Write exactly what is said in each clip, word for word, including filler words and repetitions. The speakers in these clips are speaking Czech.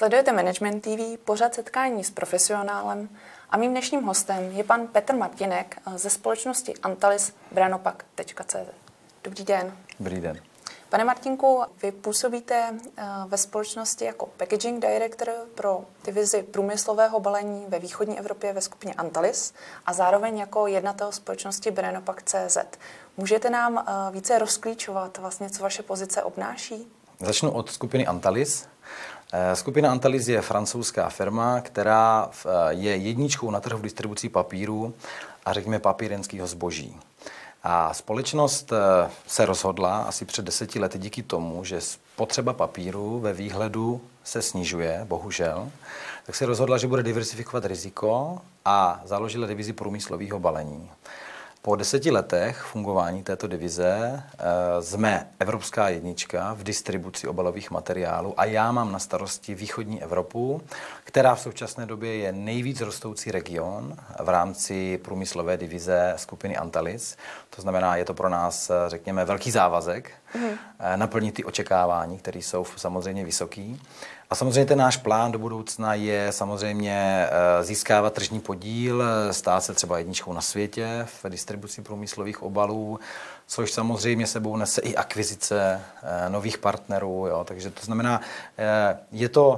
Sledujete Management T V, pořad setkání s profesionálem a mým dnešním hostem je pan Petr Martínek ze společnosti Antalis Branopak tečka cé zet. Dobrý den. Dobrý den. Pane Martínku, vy působíte ve společnosti jako Packaging Director pro divizi průmyslového balení ve východní Evropě ve skupině Antalis a zároveň jako jednatel společnosti Branopak tečka cé zet. Můžete nám více rozklíčovat, vlastně, co vaše pozice obnáší? Začnu od skupiny Antalis. Skupina Antalis je francouzská firma, která je jedničkou na trhu v distribuci papíru a řekněme papírenského zboží. A společnost se rozhodla asi před deseti lety díky tomu, že spotřeba papíru ve výhledu se snižuje, bohužel, tak se rozhodla, že bude diversifikovat riziko a založila divizi průmyslového balení. Po deseti letech fungování této divize jsme evropská jednička v distribuci obalových materiálů a já mám na starosti východní Evropu, která v současné době je nejvíc rostoucí region v rámci průmyslové divize skupiny Antalis. To znamená, je to pro nás, řekněme, velký závazek mm. naplnit ty očekávání, které jsou samozřejmě vysoký. A samozřejmě ten náš plán do budoucna je samozřejmě získávat tržní podíl, stát se třeba jedničkou na světě v distribuci průmyslových obalů, což samozřejmě sebou nese i akvizice nových partnerů. Jo. Takže to znamená, je to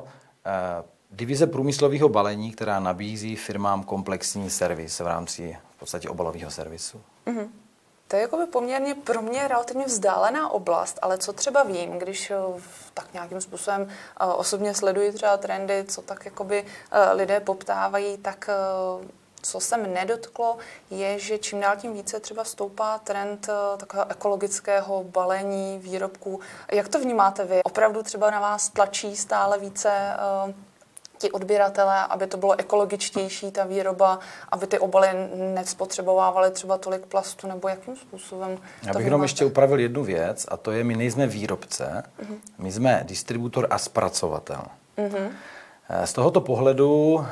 divize průmyslového balení, která nabízí firmám komplexní servis v rámci v podstatě obalového servisu. Mm-hmm. To je jakoby poměrně pro mě relativně vzdálená oblast, ale co třeba vím, když tak nějakým způsobem osobně sleduji třeba trendy, co tak jakoby lidé poptávají, tak co se mě nedotklo, je, že čím dál tím více třeba stoupá trend takového ekologického balení výrobků. Jak to vnímáte vy? Opravdu třeba na vás tlačí stále více ti odběratelé, aby to bylo ekologičtější, ta výroba, aby ty obaly nespotřebovávaly třeba tolik plastu, nebo jakým způsobem? Já bych jenom ještě upravil jednu věc, a to je, my nejsme výrobce, uh-huh. my jsme distributor a zpracovatel. Uh-huh. Z tohoto pohledu uh,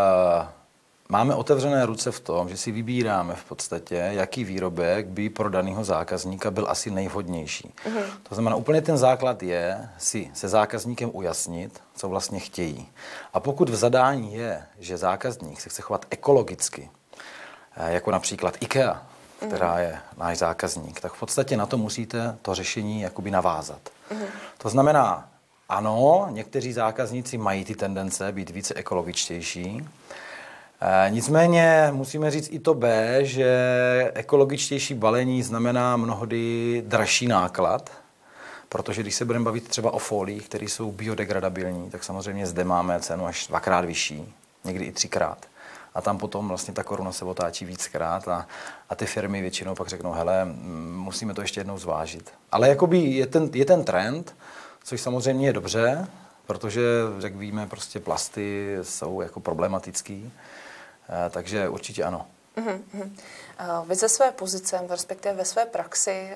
máme otevřené ruce v tom, že si vybíráme v podstatě, jaký výrobek by pro daného zákazníka byl asi nejvhodnější. Uh-huh. To znamená, úplně ten základ je si se zákazníkem ujasnit, co vlastně chtějí. A pokud v zadání je, že zákazník se chce chovat ekologicky, jako například IKEA, která je náš zákazník, tak v podstatě na to musíte to řešení jakoby navázat. Uh-huh. To znamená, ano, někteří zákazníci mají ty tendence být více ekologičtější, E, nicméně musíme říct i to B, že ekologičtější balení znamená mnohdy dražší náklad, protože když se budeme bavit třeba o foliích, které jsou biodegradabilní, tak samozřejmě zde máme cenu až dvakrát vyšší, někdy i třikrát. A tam potom vlastně ta koruna se otáčí víckrát a, a ty firmy většinou pak řeknou, hele, musíme to ještě jednou zvážit. Ale jakoby je ten, je ten trend, což samozřejmě je dobře, protože, jak víme, prostě plasty jsou jako problematický. Takže určitě ano. Uh-huh. Vy ze své pozice, respektive ve své praxi,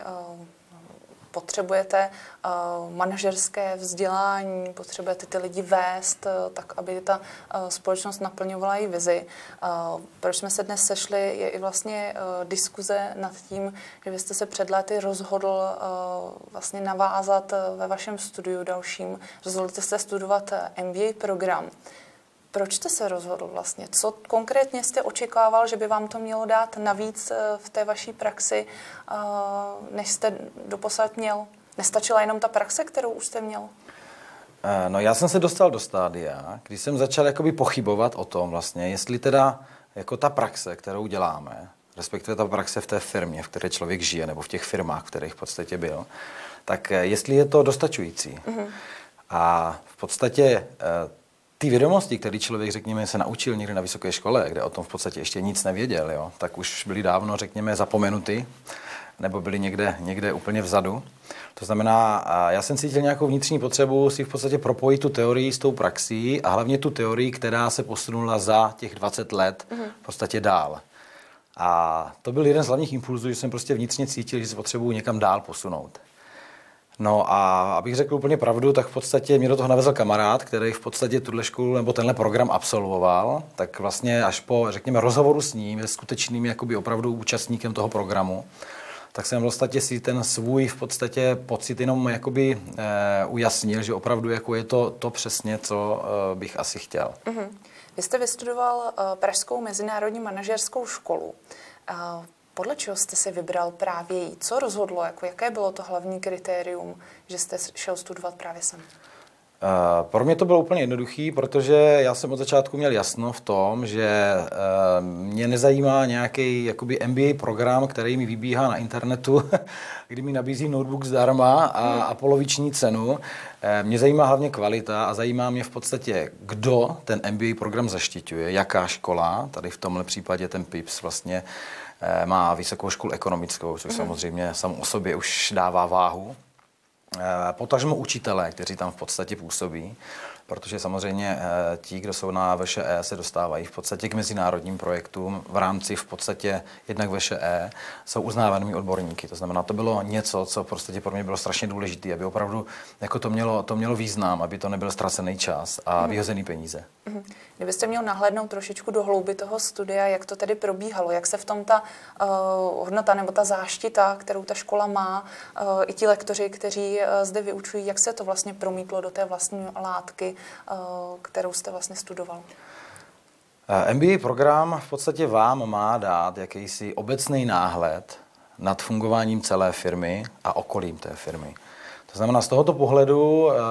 potřebujete manažerské vzdělání, potřebujete ty lidi vést, tak aby ta společnost naplňovala i vizi. Proč jsme se dnes sešli, je i vlastně diskuze nad tím, že vy jste se před lety rozhodl vlastně navázat ve vašem studiu dalším. Rozhodl jste se studovat M B A program. Proč jste se rozhodl vlastně? Co konkrétně jste očekával, že by vám to mělo dát navíc v té vaší praxi, než jste doposud měl? Nestačila jenom ta praxe, kterou už jste měl? No, já jsem se dostal do stádia, když jsem začal jakoby pochybovat o tom vlastně, jestli teda jako ta praxe, kterou děláme, respektive ta praxe v té firmě, v které člověk žije, nebo v těch firmách, v kterých v podstatě byl, tak jestli je to dostačující. Mm-hmm. A v podstatě ty vědomosti, které člověk, řekněme, se naučil někde na vysoké škole, kde o tom v podstatě ještě nic nevěděl, jo, tak už byly dávno, řekněme, zapomenuty, nebo byly někde, někde úplně vzadu. To znamená, já jsem cítil nějakou vnitřní potřebu si v podstatě propojit tu teorii s tou praxí a hlavně tu teorii, která se posunula za těch dvacet let v podstatě dál. A to byl jeden z hlavních impulzů, že jsem prostě vnitřně cítil, že se potřebuji někam dál posunout. No a abych řekl úplně pravdu, tak v podstatě mě do toho navezl kamarád, který v podstatě tuhle školu nebo tenhle program absolvoval, tak vlastně až po, řekněme, rozhovoru s ním, je skutečným jakoby opravdu účastníkem toho programu, tak jsem vlastně si ten svůj v podstatě pocit jenom jakoby e, ujasnil, že opravdu jako je to, to přesně, co e, bych asi chtěl. Mm-hmm. Vy jste vystudoval uh, Pražskou mezinárodní manažerskou školu. Uh, podle čeho jste si vybral právě jí? Co rozhodlo? Jako, jaké bylo to hlavní kritérium, že jste šel studovat právě sem? Uh, pro mě to bylo úplně jednoduchý, protože já jsem od začátku měl jasno v tom, že uh, mě nezajímá nějaký jakoby M B A program, který mi vybíhá na internetu, kdy mi nabízí notebook zdarma a, a poloviční cenu. Uh, mě zajímá hlavně kvalita a zajímá mě v podstatě, kdo ten M B A program zaštiťuje, jaká škola, tady v tomhle případě ten P I P S vlastně uh, má vysokou školu ekonomickou, což mm. samozřejmě samo o sobě už dává váhu. Potažmo učitelé, kteří tam v podstatě působí, protože samozřejmě ti, kdo jsou na V Š E, se dostávají v podstatě k mezinárodním projektům v rámci v podstatě jednak V Š E, jsou uznávanými odborníky. To znamená, to bylo něco, co v podstatě pro mě bylo strašně důležité, aby opravdu jako to mělo, to mělo význam, aby to nebyl ztracený čas a vyhozený peníze. Kdybyste měl nahlédnout trošičku do hlouby toho studia, jak to tedy probíhalo, jak se v tom ta uh, hodnota nebo ta záštita, kterou ta škola má, uh, i ti lektoři, kteří uh, zde vyučují, jak se to vlastně promítlo do té vlastní látky, uh, kterou jste vlastně studoval? M B A program v podstatě vám má dát jakýsi obecný náhled nad fungováním celé firmy a okolím té firmy. To znamená, z tohoto pohledu uh,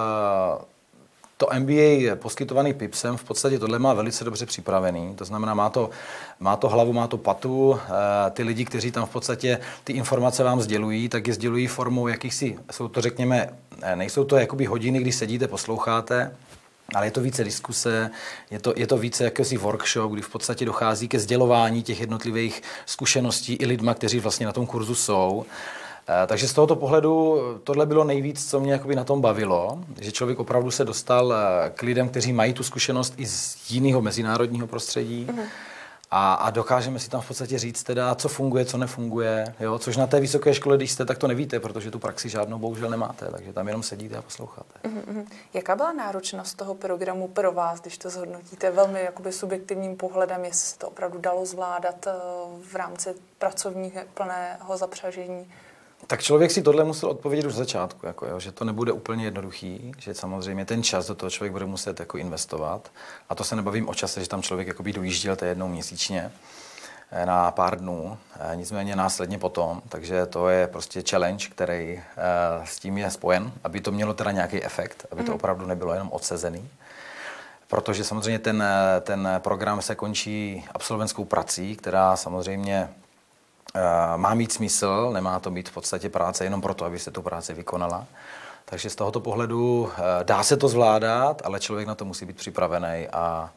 to M B A poskytovaný P I P S em v podstatě tohle má velice dobře připravený, to znamená, má to, má to hlavu, má to patu, ty lidi, kteří tam v podstatě ty informace vám sdělují, tak je sdělují formou jakýchsi, jsou to řekněme, nejsou to jakoby hodiny, kdy sedíte, posloucháte, ale je to více diskuse, je to, je to více jakýsi workshop, kdy v podstatě dochází ke sdělování těch jednotlivých zkušeností i lidma, kteří vlastně na tom kurzu jsou. Takže z tohoto pohledu tohle bylo nejvíc, co mě jakoby na tom bavilo, že člověk opravdu se dostal k lidem, kteří mají tu zkušenost i z jiného mezinárodního prostředí mm-hmm. a, a dokážeme si tam v podstatě říct teda, co funguje, co nefunguje, jo? Což na té vysoké škole, když jste, tak to nevíte, protože tu praxi žádnou bohužel nemáte, takže tam jenom sedíte a posloucháte. Mm-hmm. Jaká byla náročnost toho programu pro vás, když to zhodnotíte velmi jakoby subjektivním pohledem, jestli se to opravdu dalo zvládat v rámci pracovního plného zapřažení? Tak člověk si tohle musel odpovědět už z začátku, jako jo, že to nebude úplně jednoduchý, že samozřejmě ten čas do toho člověk bude muset jako investovat. A to se nebavím o čase, že tam člověk jakoby dojížděl to jednou měsíčně na pár dnů, nicméně následně potom. Takže to je prostě challenge, který s tím je spojen, aby to mělo teda nějaký efekt, aby to opravdu nebylo jenom odsezený. Protože samozřejmě ten, ten program se končí absolventskou prací, která samozřejmě má mít smysl, nemá to být v podstatě práce jenom proto, aby se tu práci vykonala. Takže z tohoto pohledu dá se to zvládat, ale člověk na to musí být připravený a, a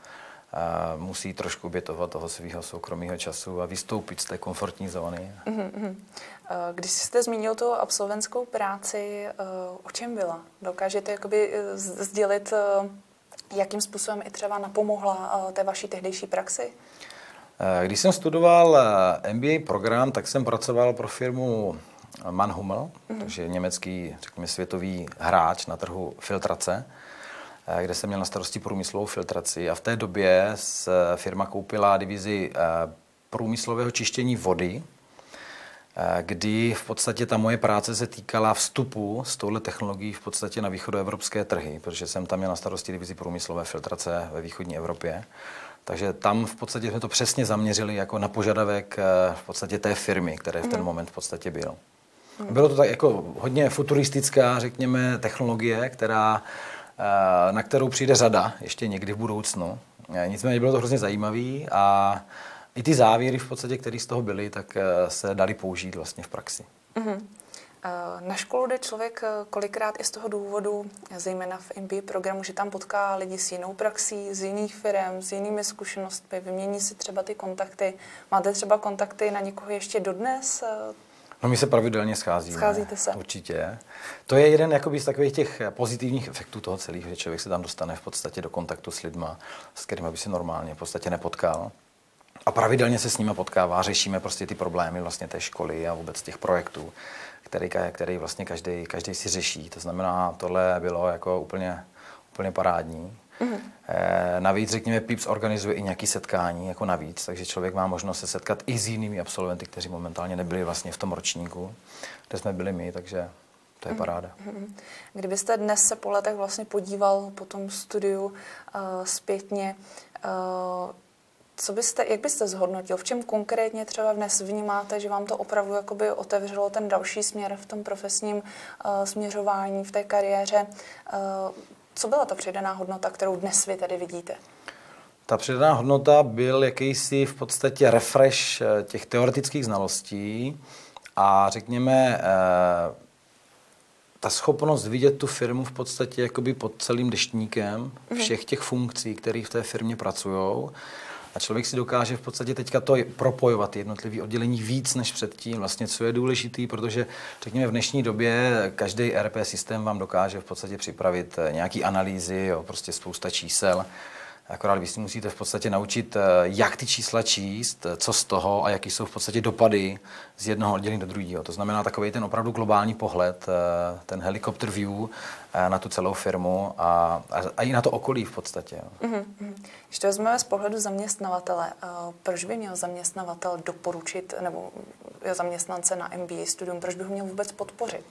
musí trošku obětovat toho svého soukromého času a vystoupit z té komfortní zóny. Mm-hmm. Když jste zmínil tu absolventskou práci, o čem byla? Dokážete jakoby sdělit, jakým způsobem i třeba napomohla té vaší tehdejší praxi? Když jsem studoval M B A program, tak jsem pracoval pro firmu Mannhummel, mm-hmm. což je německý, řekněme, světový hráč na trhu filtrace, kde jsem měl na starosti průmyslovou filtraci. A v té době firma koupila divizi průmyslového čištění vody, kdy v podstatě ta moje práce se týkala vstupu s touhle technologií v podstatě na východoevropské trhy, protože jsem tam měl na starosti divizi průmyslové filtrace ve východní Evropě. Takže tam v podstatě jsme to přesně zaměřili jako na požadavek v podstatě té firmy, které v ten moment v podstatě byl. Bylo to tak jako hodně futuristická, řekněme, technologie, která, na kterou přijde řada ještě někdy v budoucnu. Nicméně bylo to hrozně zajímavý a i ty závěry v podstatě, které z toho byly, tak se dali použít vlastně v praxi. Mm-hmm. Na školu jde člověk kolikrát i z toho důvodu, zejména v M B A programu, že tam potká lidi s jinou praxí, z jiných firem, s jinými zkušenostmi, vymění si třeba ty kontakty. Máte třeba kontakty na někoho ještě dodnes? No, my se pravidelně scházíme. Scházíte se? Určitě. To je jeden jakoby, z takových těch pozitivních efektů toho celého, že člověk se tam dostane v podstatě do kontaktu s lidma, s kterými by se normálně v podstatě nepotkal. A pravidelně se s nimi potkává, řešíme prostě ty problémy vlastně té školy a vůbec těch projektů, který, který vlastně každý, každý si řeší. To znamená, tohle bylo jako úplně, úplně parádní. Mm-hmm. E, navíc, řekněme, Pips organizuje i nějaké setkání jako navíc, takže člověk má možnost se setkat i s jinými absolventy, kteří momentálně nebyli vlastně v tom ročníku, kde jsme byli my, takže to je paráda. Mm-hmm. Kdybyste dnes se po letech vlastně podíval po tom studiu uh, zpětně, uh, co byste, jak byste zhodnotil? V čem konkrétně třeba dnes vnímáte, že vám to opravdu jakoby otevřelo ten další směr v tom profesním uh, směřování, v té kariéře? Uh, co byla ta přidaná hodnota, kterou dnes vy tady vidíte? Ta přidaná hodnota byl jakýsi v podstatě refresh těch teoretických znalostí a řekněme uh, ta schopnost vidět tu firmu v podstatě jakoby pod celým deštníkem všech těch funkcí, které v té firmě pracují. A člověk si dokáže v podstatě teďka to propojovat jednotlivý oddělení víc než předtím, vlastně co je důležitý, protože řekněme v dnešní době každý E R P systém vám dokáže v podstatě připravit nějaký analýzy, jo, prostě spousta čísel. Akorát vy si musíte v podstatě naučit, jak ty čísla číst, co z toho a jaký jsou v podstatě dopady z jednoho oddělení do druhého. To znamená takový ten opravdu globální pohled, ten helicopter view na tu celou firmu a, a i na to okolí v podstatě. Mm-hmm. Když to vezmeme z pohledu zaměstnavatele, proč by měl zaměstnavatel doporučit nebo zaměstnance na M B A studium, proč by ho měl vůbec podpořit?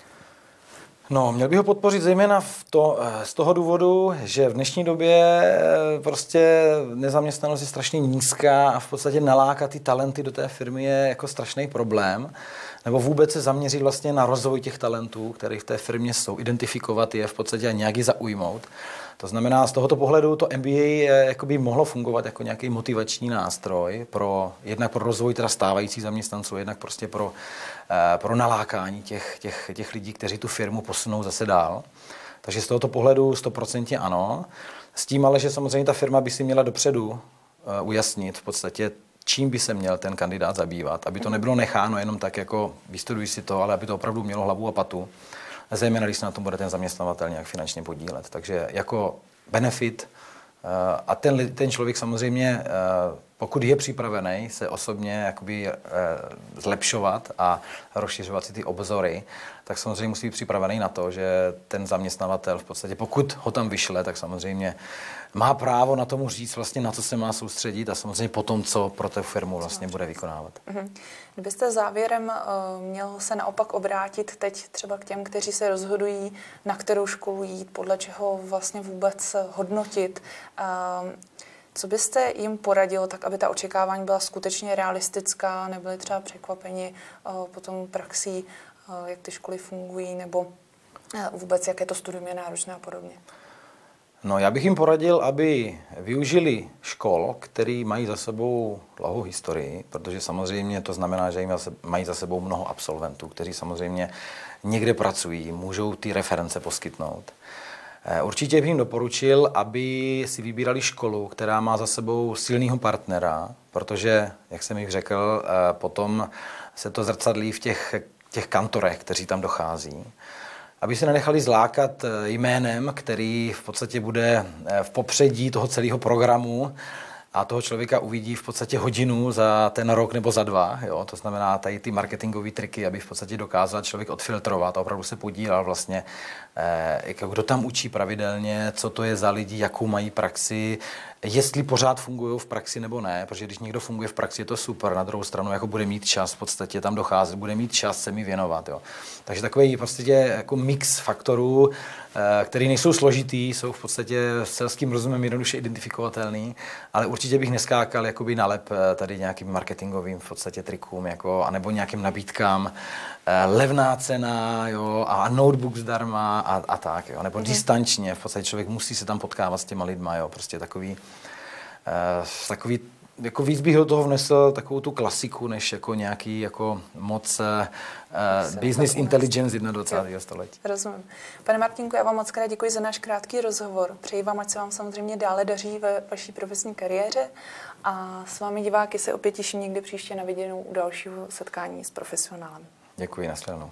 No, měl bych ho podpořit zejména v to, z toho důvodu, že v dnešní době prostě nezaměstnanost je strašně nízká a v podstatě nalákat ty talenty do té firmy je jako strašný problém. Nebo vůbec se zaměřit vlastně na rozvoj těch talentů, které v té firmě jsou, identifikovat je v podstatě a nějaký zaujmout. To znamená, z tohoto pohledu to M B A jakoby mohlo fungovat jako nějaký motivační nástroj pro jednak pro rozvoj teda stávajících zaměstnanců, jednak prostě pro, pro nalákání těch, těch, těch lidí, kteří tu firmu posunou zase dál. Takže z tohoto pohledu sto procent ano. S tím ale, že samozřejmě ta firma by si měla dopředu ujasnit v podstatě, čím by se měl ten kandidát zabývat, aby to nebylo necháno jenom tak, jako vystuduj si to, ale aby to opravdu mělo hlavu a patu. Zejména, když se na tom bude ten zaměstnavatel nějak finančně podílet. Takže jako benefit a ten, ten člověk samozřejmě, pokud je připravený se osobně jakoby zlepšovat a rozšiřovat si ty obzory, tak samozřejmě musí být připravený na to, že ten zaměstnavatel v podstatě, pokud ho tam vyšle, tak samozřejmě má právo na tomu říct vlastně, na co se má soustředit a samozřejmě potom, co pro tu firmu vlastně bude vykonávat. Kdybyste závěrem uh, měl se naopak obrátit teď třeba k těm, kteří se rozhodují, na kterou školu jít, podle čeho vlastně vůbec hodnotit, uh, co byste jim poradil, tak aby ta očekávání byla skutečně realistická, nebyli třeba překvapeni uh, potom praxí, uh, jak ty školy fungují, nebo uh, vůbec, jaké to studium je náročné a podobně? No, já bych jim poradil, aby využili škol, který mají za sebou dlouhou historii, protože samozřejmě to znamená, že jim mají za sebou mnoho absolventů, kteří samozřejmě někde pracují, můžou ty reference poskytnout. Určitě bych jim doporučil, aby si vybírali školu, která má za sebou silného partnera, protože, jak jsem jich řekl, potom se to zrcadlí v těch, těch kantorech, kteří tam dochází. Aby se nenechali zlákat jménem, který v podstatě bude v popředí toho celého programu a toho člověka uvidí v podstatě hodinu za ten rok nebo za dva. Jo? To znamená tady ty marketingové triky, aby v podstatě dokázal člověk odfiltrovat a opravdu se podílel vlastně, eh, kdo tam učí pravidelně, co to je za lidi, jakou mají praxi, jestli pořád fungují v praxi nebo ne, protože když někdo funguje v praxi, je to super, na druhou stranu jako bude mít čas v podstatě tam docházet, bude mít čas se mi věnovat. Jo. Takže takový prostě jako mix faktorů, který nejsou složitý, jsou v podstatě selským rozumem jednoduše identifikovatelný, ale určitě bych neskákal jakoby na lep tady nějakým marketingovým v podstatě trikům, jako, anebo nějakým nabídkám, levná cena, jo, a notebook zdarma a, a tak, jo, nebo mm. distančně, v podstatě člověk musí se tam potkávat s těma lidma, jo, prostě takový, uh, takový jako víc bych do toho vnesl takovou tu klasiku, než jako nějaký jako moc uh, business intelligence dvacátého století. Rozumím. Pane Martínku, já vám moc krát děkuji za náš krátký rozhovor. Přeji vám, ať se vám samozřejmě dále daří ve vaší profesní kariéře a s vámi diváky se opět těším někdy příště na viděnou u dalšího setkání s profesionálem. Děkuji, nashledanou.